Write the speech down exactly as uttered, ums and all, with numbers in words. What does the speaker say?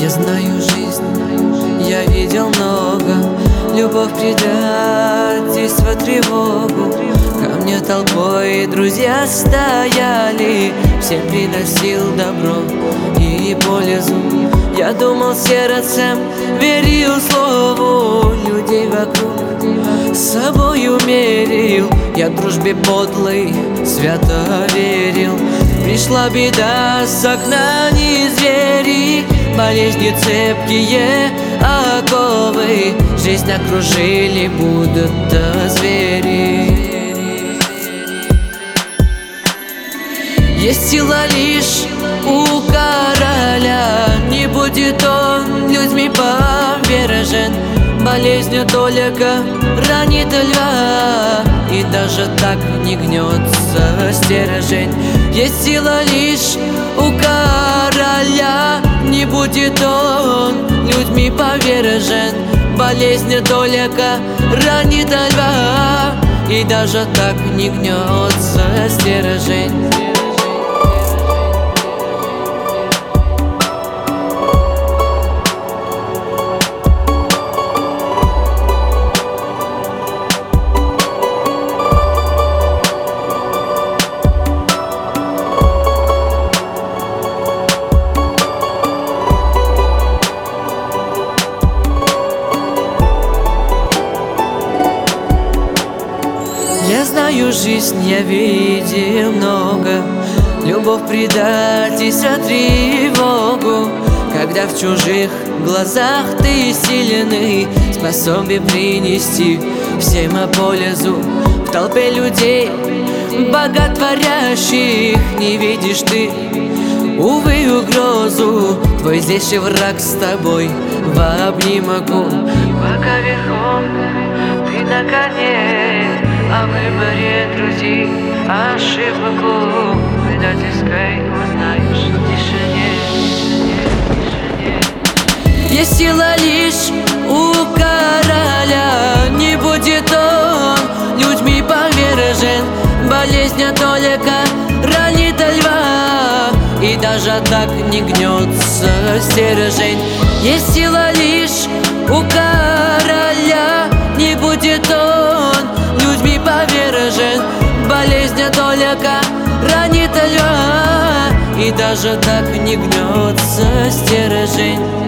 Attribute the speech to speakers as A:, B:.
A: Я знаю жизнь, я видел много. Любовь, предательство, тревогу. Ко мне толпой друзья стояли, всем приносил добро и пользу. Я думал сердцем, верил слову людей вокруг, с собою мерил. Я дружбе подлой свято верил. Пришла беда с окна, не звери, болезни цепкие оковы, жизнь окружили будто звери. Есть сила лишь у короля, не будет он людьми повержен. Болезнью только ранит льва, и даже так не гнется стержень. Есть сила лишь у короля, не будет он людьми повержен. Болезнь только ранит льва, и даже так не гнется стержень. Я знаю жизнь, я видел много. Любовь, предательство, тревогу. Когда в чужих глазах ты сильный, способен принести всем пользу. В толпе людей боготворящих не видишь ты, увы, угрозу. Твой злейший враг с тобой в обнимку. Пока верхом ты на коне, о выборе друзей ошибку предательской узнаешь в тишине, тишине, тишине. Есть сила лишь у короля, не будет он людьми повержен. Болезнь только ранит льва, и даже так не гнется стержень. Есть сила лишь у короля, не будет он людьми повержен. Болезнь только ранит льва, и даже так не гнется стержень.